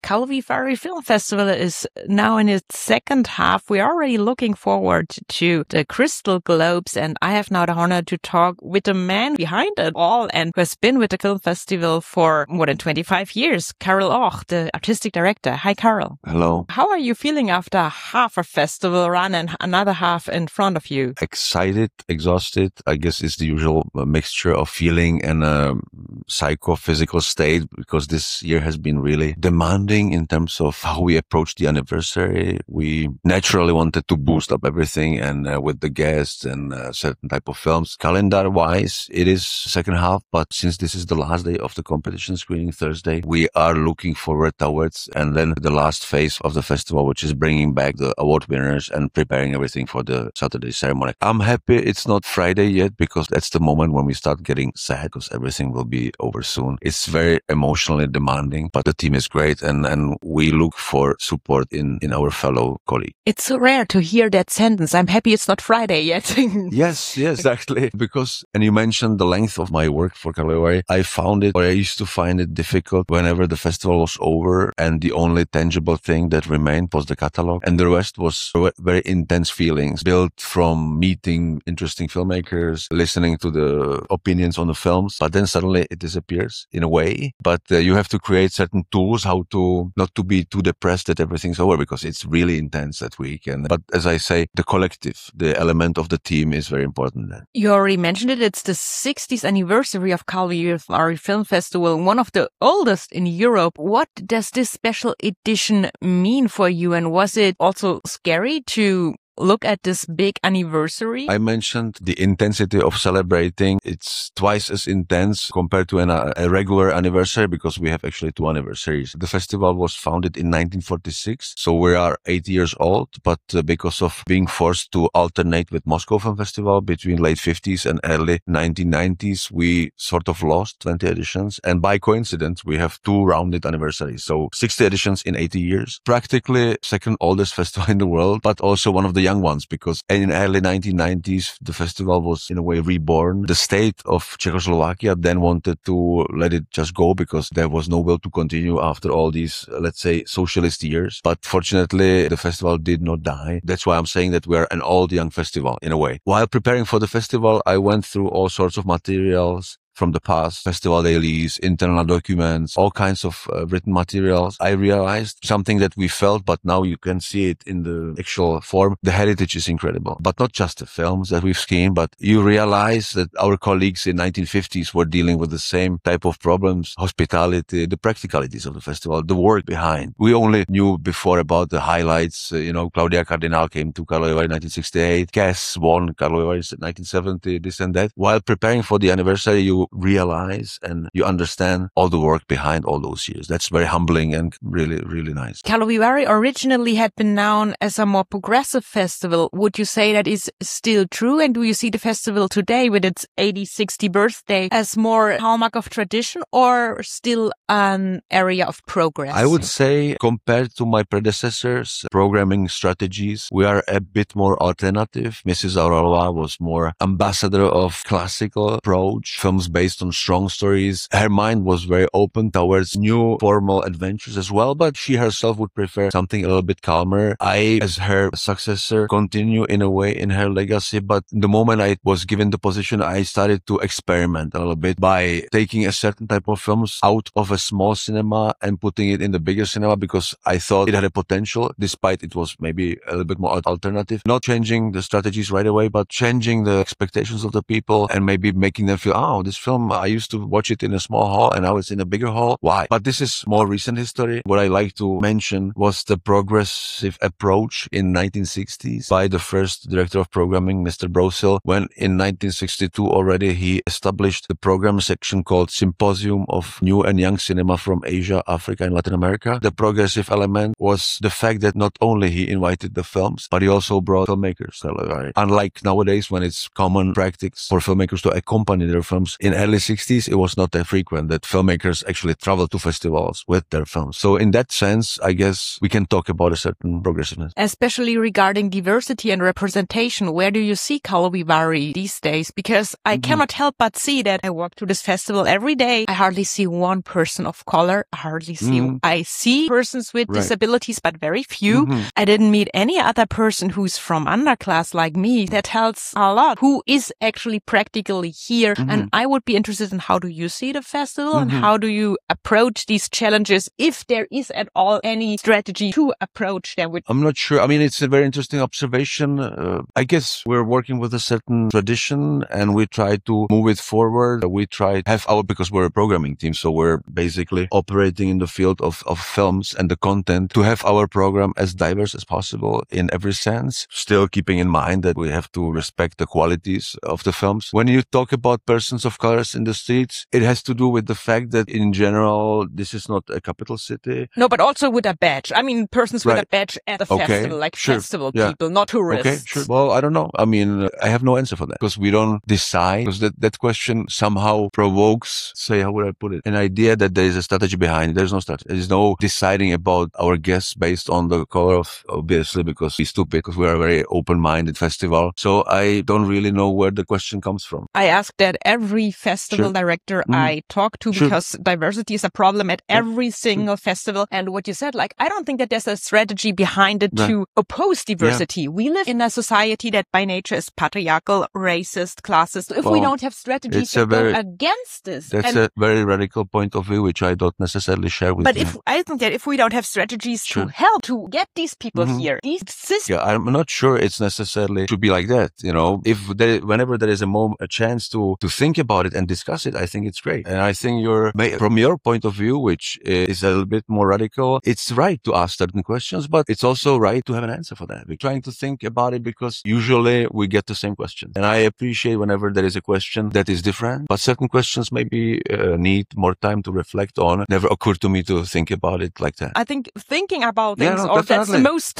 Karlovy Vary Film Festival is now in its second half. We're already looking forward to the Crystal Globes, and I have now the honor to talk with the man behind it all and who has been with the film festival for more than 25 years, Karel Och, the artistic director. Hi, Karel. Hello. How are you feeling after half a festival run and another half in front of you? Excited, exhausted. I guess it's the usual mixture of feeling and psychophysical state, because this year has been really demanding in terms of how we approach the anniversary. We naturally wanted to boost up everything, and with the guests and certain type of films. Calendar-wise, it is second half, but since this is the last day of the competition screening, Thursday, we are looking forward towards, and then the last phase of the festival, which is bringing back the award winners and preparing everything for the Saturday ceremony. I'm happy it's not Friday yet, because that's the moment when we start getting sad, because everything will be over soon. It's very emotionally demanding, but the team is great, and we look for support in our fellow colleagues. It's so rare to hear that sentence. I'm happy it's not Friday yet. Yes, exactly. Because, and you mentioned the length of my work for Karlovy Vary. I used to find it difficult whenever the festival was over and the only tangible thing that remained was the catalog, and the rest was very intense feelings built from meeting interesting filmmakers, listening to the opinions on the films, but then suddenly it disappears in a way. But you have to create certain tools how to not to be too depressed that everything's over, because it's really intense that week. But as I say, the collective, the element of the team is very important then. You already mentioned it. It's the 60th anniversary of Karlovy Vary Film Festival, one of the oldest in Europe. What does this special edition mean for you? And was it also scary to look at this big anniversary? I mentioned the intensity of celebrating. It's twice as intense compared to a regular anniversary, because we have actually two anniversaries. The festival was founded in 1946, so we are 8 years old, but because of being forced to alternate with Moscow Film Festival between late 50s and early 1990s, we sort of lost 20 editions. And by coincidence, we have two rounded anniversaries. So 60 editions in 80 years. Practically second oldest festival in the world, but also one of the young ones, because in early 1990s, the festival was in a way reborn. The state of Czechoslovakia then wanted to let it just go, because there was no will to continue after all these, let's say, socialist years. But fortunately, the festival did not die. That's why I'm saying that we're an old young festival in a way. While preparing for the festival, I went through all sorts of materials from the past, festival dailies, internal documents, all kinds of written materials. I realized something that we felt, but now you can see it in the actual form. The heritage is incredible, but not just the films that we've seen, but you realize that our colleagues in 1950s were dealing with the same type of problems, hospitality, the practicalities of the festival, the work behind. We only knew before about the highlights. Claudia Cardinal came to Karlovy Vary in 1968. Cass won Karlovy Vary in 1970, this and that. While preparing for the anniversary, you realize and you understand all the work behind all those years. That's very humbling and really, really nice. Karlovy Vary originally had been known as a more progressive festival. Would you say that is still true? And do you see the festival today with its 80-60 birthday as more hallmark of tradition or still an area of progress? I would say, compared to my predecessors' programming strategies, we are a bit more alternative. Mrs. Aurorova was more ambassador of classical approach, films based on strong stories. Her mind was very open towards new formal adventures as well, but she herself would prefer something a little bit calmer. I, as her successor, continue in a way in her legacy, but the moment I was given the position, I started to experiment a little bit by taking a certain type of films out of a small cinema and putting it in the bigger cinema, because I thought it had a potential, despite it was maybe a little bit more alternative. Not changing the strategies right away, but changing the expectations of the people and maybe making them feel, oh, this film, I used to watch it in a small hall and now it's in a bigger hall. Why? But this is more recent history. What I like to mention was the progressive approach in 1960s by the first director of programming, Mr. Brosil, when in 1962 already he established the program section called Symposium of New and Young Cinema from Asia, Africa and Latin America. The progressive element was the fact that not only he invited the films, but he also brought filmmakers. Unlike nowadays when it's common practice for filmmakers to accompany their films in early 60s, it was not that frequent that filmmakers actually travel to festivals with their films. So in that sense, I guess we can talk about a certain progressiveness. Especially regarding diversity and representation, where do you see Karlovy Vary these days? Because I cannot help but see that I walk to this festival every day. I hardly see one person of color. I see persons with disabilities, but very few. I didn't meet any other person who's from underclass like me. That tells a lot who is actually practically here. And I would be interested in how do you see the festival and how do you approach these challenges, if there is at all any strategy to approach them with? I'm not sure. I mean, it's a very interesting observation. I guess we're working with a certain tradition and we try to move it forward. We try to have because we're a programming team, so we're basically operating in the field of films and the content to have our program as diverse as possible in every sense, still keeping in mind that we have to respect the qualities of the films. When you talk about persons of colors in the streets, it has to do with the fact that in general, this is not a capital city. No, but also with a badge. I mean, persons with a badge at the festival, like festival people, not tourists. Okay, sure. Well, I don't know. I mean, I have no answer for that because we don't decide, because that question somehow provokes, how would I put it, an idea that there is a strategy behind it. There's no strategy. There's no deciding about our guests based on the color of, obviously, because we're stupid, because we are a very open-minded festival. So I don't really know where the question comes from. I ask that every festival director I talk to because diversity is a problem at every single festival. And what you said, I don't think that there's a strategy behind it to oppose diversity. We live in a society that by nature is patriarchal, racist, classist. So if we don't have strategies that go against this. That's a very radical point of view, which I don't necessarily share with you. But I think that if we don't have strategies to help to get these people here, these systems. I'm not sure it's necessarily to be like that. Whenever there is a chance to think about it and discuss it, I think it's great. And I think from your point of view, which is a little bit more radical, it's right to ask certain questions, but it's also right to have an answer for that. We're trying to think about it because usually we get the same question. And I appreciate whenever there is a question that is different, but certain questions maybe need more time to reflect on. Never occurred to me to think about it like that. I think thinking about things, that's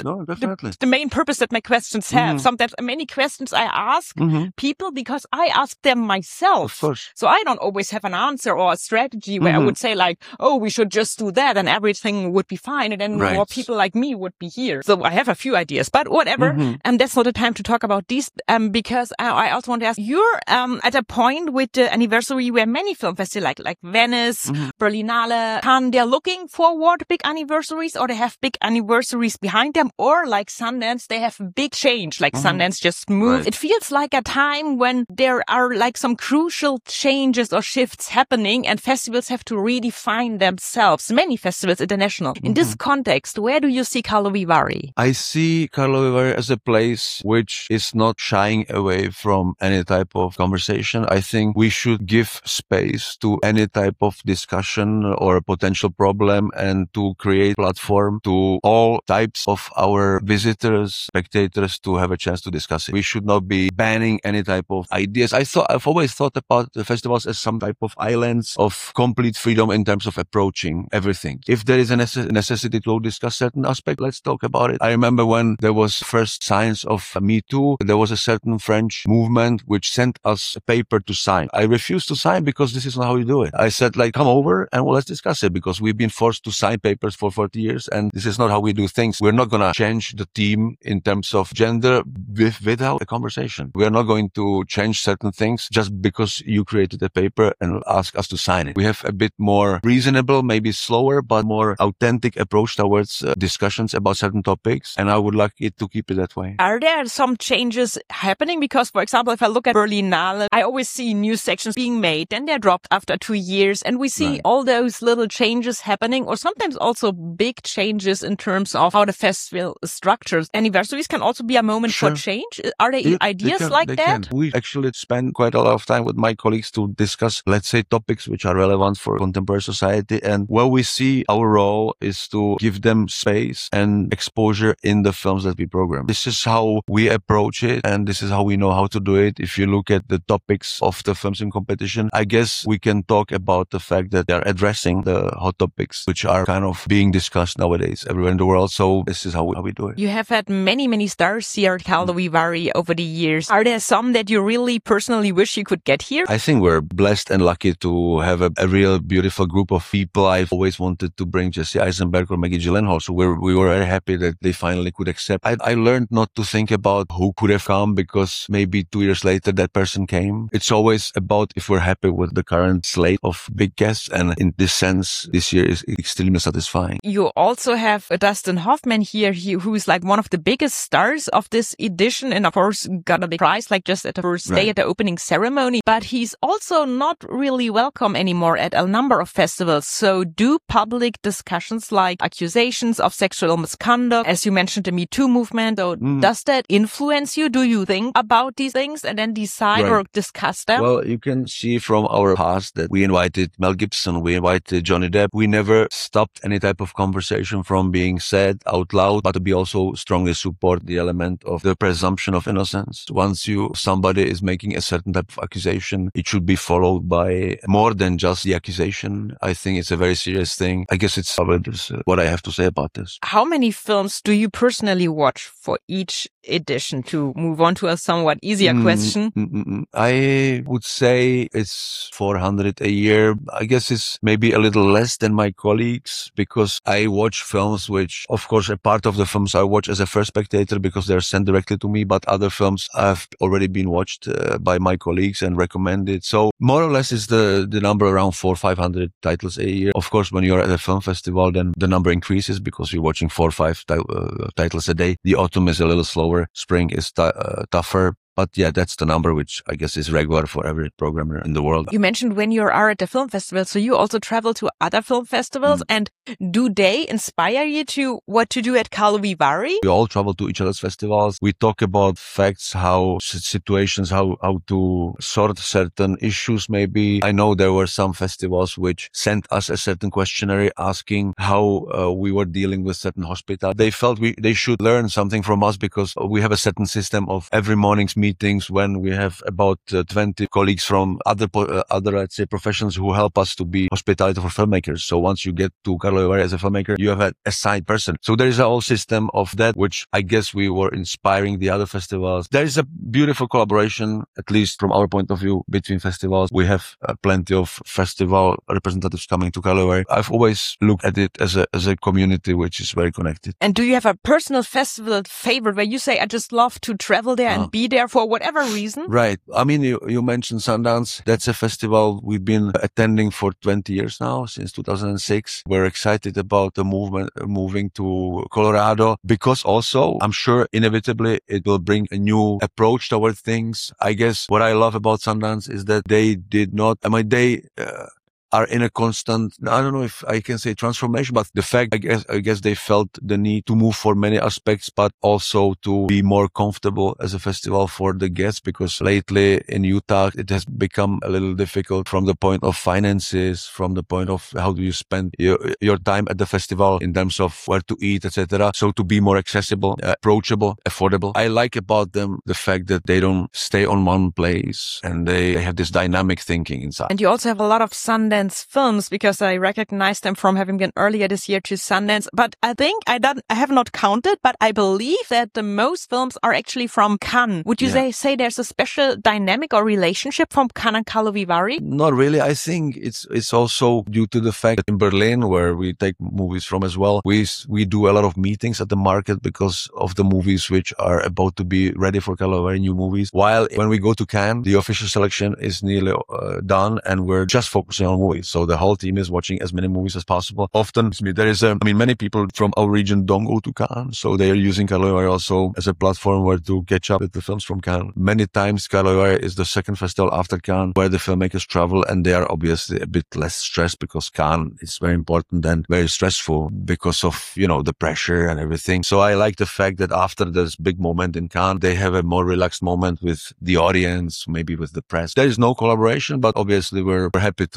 the main purpose that my questions have. Sometimes many questions I ask people because I ask them myself. Of course. So I don't always have an answer or a strategy where I would say we should just do that and everything would be fine. And then more people like me would be here. So I have a few ideas, but whatever. And that's not the time to talk about these because I also want to ask, you're at a point with the anniversary where many film festivals like Venice, Berlinale, Cannes, they're looking forward big anniversaries, or they have big anniversaries behind them, or like Sundance, they have big change, like Sundance just moved. It feels like a time when there are some crucial changes or shifts happening and festivals have to redefine themselves. Many festivals international. In this context, where do you see Karlovy Vary? I see Karlovy Vary as a place which is not shying away from any type of conversation. I think we should give space to any type of discussion or a potential problem and to create platform to all types of our visitors, spectators to have a chance to discuss it. We should not be banning any type of ideas. I've always thought about the festivals as some type of islands of complete freedom in terms of approaching everything. If there is a necessity to discuss certain aspect, let's talk about it. I remember when there was first signs of Me Too, there was a certain French movement which sent us a paper to sign. I refused to sign because this is not how you do it. I said, come over and let's discuss it, because we've been forced to sign papers for 40 years and this is not how we do things. We're not going to change the team in terms of gender without a conversation. We are not going to change certain things just because you created a paper and ask us to sign it. We have a bit more reasonable, maybe slower, but more authentic approach towards discussions about certain topics. And I would like it to keep it that way. Are there some changes happening? Because, for example, if I look at Berlinale, I always see new sections being made, then they're dropped after 2 years. And we see all those little changes happening, or sometimes also big changes in terms of how the festival is structured. Anniversaries can also be a moment for change. Are there ideas like that? We actually spend quite a lot of time with my colleagues to discuss, let's say, topics which are relevant for contemporary society. And where we see our role is to give them space and exposure in the films that we program. This is how we approach it, and this is how we know how to do it. If you look at the topics of the films in competition, I guess we can talk about the fact that they're addressing the hot topics which are kind of being discussed nowadays everywhere in the world. So this is how we do it. You have had many stars here at Karlovy Vary over the years. Are there some that you really personally wish you could get here? I think we're blessed and lucky to have a real beautiful group of people. I've always wanted to bring Jesse Eisenberg or Maggie Gyllenhaal, so we were very happy that they finally could accept. I learned not to think about who could have come because maybe 2 years later that person came. It's always about if we're happy with the current slate of big guests, and in this sense, this year is extremely satisfying. You also have Dustin Hoffman here, who's like one of the biggest stars of this edition, and of course got a big prize like just at the first day at the opening ceremony. But he's also not really welcome anymore at a number of festivals. So do public discussions like accusations of sexual misconduct, as you mentioned, the Me Too movement, does that influence you? Do you think about these things and then decide or discuss them? Well, you can see from our past that we invited Mel Gibson, we invited Johnny Depp. We never stopped any type of conversation from being said out loud, but we also strongly support the element of the presumption of innocence. Once somebody is making a certain type of accusation, it should be followed by more than just the accusation. I think it's a very serious thing. I guess it's what I have to say about this. How many films do you personally watch for each edition, to move on to a somewhat easier question? I would say it's 400 a year. I guess it's maybe a little less than my colleagues because I watch films which, of course, a part of the films I watch as a first spectator because they're sent directly to me, but other films have already been watched by my colleagues and recommended. So more or less is the number around 400 or 500 titles a year. Of course, when you're at a film festival, then the number increases because you're watching 4 or 5 titles a day. The autumn is a little slower. Spring is tougher. But yeah, that's the number which I guess is regular for every programmer in the world. You mentioned when you are at the film festival, so you also travel to other film festivals. And do they inspire you to what to do at Karlovy Vary? We all travel to each other's festivals. We talk about facts, how situations, how to sort certain issues maybe. I know there were some festivals which sent us a certain questionnaire asking how we were dealing with certain hospitals. They felt they should learn something from us because we have a certain system of every morning's meetings when we have about 20 colleagues from other let's say professions who help us to be hospitality for filmmakers. So once you get to Karlovy Vary as a filmmaker, you have a side person. So there is a whole system of that, which I guess we were inspiring the other festivals. There is a beautiful collaboration, at least from our point of view, between festivals. We have plenty of festival representatives coming to Karlovy Vary. I've always looked at it as a community which is very connected. And do you have a personal festival favorite where you say, I just love to travel there and be there for whatever reason? Right. I mean, you mentioned Sundance. That's a festival we've been attending for 20 years now, since 2006. We're excited about the movement moving to Colorado because also I'm sure inevitably it will bring a new approach toward things. I guess what I love about Sundance is that they did not, they are in a constant, I don't know if I can say transformation, but the fact, I guess they felt the need to move for many aspects, but also to be more comfortable as a festival for the guests, because lately in Utah, it has become a little difficult from the point of finances, from the point of how do you spend your time at the festival in terms of where to eat, etc. So to be more accessible, approachable, affordable. I like about them the fact that they don't stay on one place and they have this dynamic thinking inside. And you also have a lot of Sundance films, because I recognized them from having been earlier this year to Sundance. But I think I have not counted, but I believe that the most films are actually from Cannes. Would you say there's a special dynamic or relationship from Cannes and Karlovy Vary? Not really. I think it's also due to the fact that in Berlin, where we take movies from as well, we do a lot of meetings at the market because of the movies which are about to be ready for Karlovy Vary, new movies. While when we go to Cannes, the official selection is nearly done and we're just focusing on movies. So the whole team is watching as many movies as possible. Often there is many people from our region don't go to Cannes, so they are using Karlovy Vary also as a platform where to catch up with the films from Cannes. Many times Karlovy Vary is the second festival after Cannes where the filmmakers travel, and they are obviously a bit less stressed because Cannes is very important and very stressful because of, the pressure and everything. So I like the fact that after this big moment in Cannes, they have a more relaxed moment with the audience, maybe with the press. There is no collaboration, but obviously we're happy to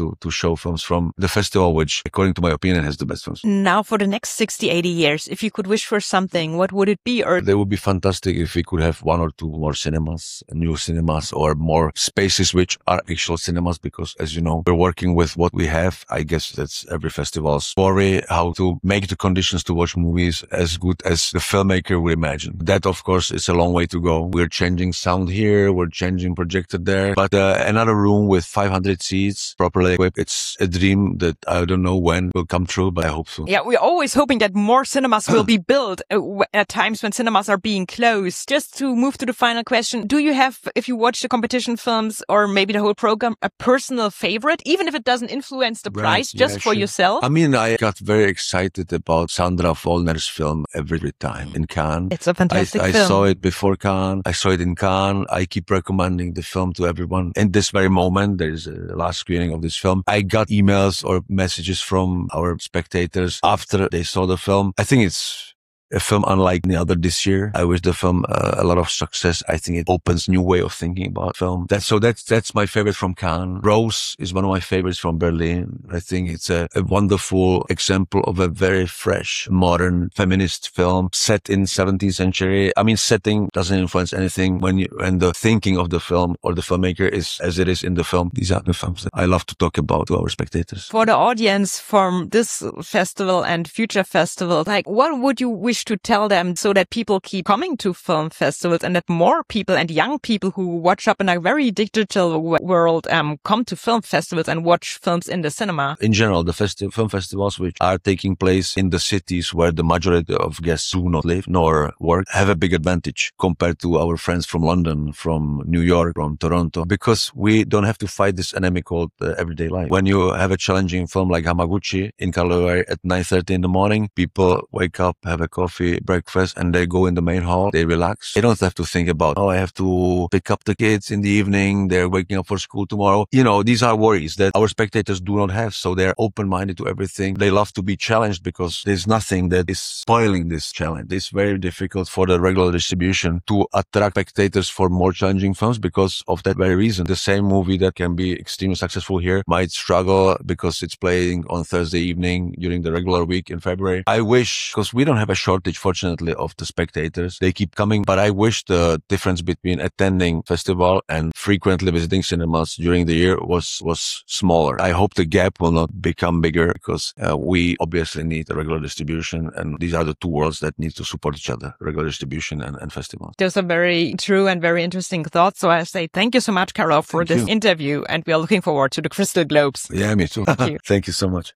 show films from the festival, which, according to my opinion, has the best films. Now, for the next 60, 80 years, if you could wish for something, what would it be? Or they would be fantastic if we could have one or two more cinemas, new cinemas, or more spaces which are actual cinemas, because, as you know, we're working with what we have. I guess that's every festival's worry, how to make the conditions to watch movies as good as the filmmaker would imagine. That, of course, is a long way to go. We're changing sound here, we're changing projector there, but another room with 500 seats, properly equipped, it's a dream that I don't know when will come true, but I hope so. Yeah, we're always hoping that more cinemas will be built at times when cinemas are being closed. Just to move to the final question, do you have, if you watch the competition films or maybe the whole program, a personal favorite, even if it doesn't influence the prize, just for yourself? I mean, I got very excited about Sandra Vollner's film every time in Cannes. It's a fantastic film. I saw it before Cannes. I saw it in Cannes. I keep recommending the film to everyone. In this very moment, there's a last screening of this film. I got emails or messages from our spectators after they saw the film. I think it's a film unlike any other this year. I wish the film a lot of success. I think it opens new way of thinking about film. That's my favorite from Cannes. Rose is one of my favorites from Berlin. I think it's a wonderful example of a very fresh, modern, feminist film set in 17th century. I mean, setting doesn't influence anything when the thinking of the film or the filmmaker is as it is in the film. These are the films that I love to talk about to our spectators. For the audience from this festival and future festivals, like, what would you wish to tell them so that people keep coming to film festivals and that more people and young people who watch up in a very digital world come to film festivals and watch films in the cinema? In general, the film festivals which are taking place in the cities where the majority of guests do not live nor work have a big advantage compared to our friends from London, from New York, from Toronto, because we don't have to fight this enemy called everyday life. When you have a challenging film like Hamaguchi in Karlovy at 9:30 in the morning, people wake up, have a coffee, breakfast, and they go in the main hall. They relax. They don't have to think about, I have to pick up the kids in the evening. They're waking up for school tomorrow. You know, these are worries that our spectators do not have. So they're open-minded to everything. They love to be challenged because there's nothing that is spoiling this challenge. It's very difficult for the regular distribution to attract spectators for more challenging films because of that very reason. The same movie that can be extremely successful here might struggle because it's playing on Thursday evening during the regular week in February. I wish, because we don't have a shortage, fortunately, of the spectators. They keep coming, but I wish the difference between attending festival and frequently visiting cinemas during the year was smaller. I hope the gap will not become bigger because we obviously need a regular distribution, and these are the two worlds that need to support each other, regular distribution and festivals. Those are very true and very interesting thoughts. So I say thank you so much, Karol, for this interview, and we are looking forward to the Crystal Globes. Yeah, me too. Thank you. Thank you so much.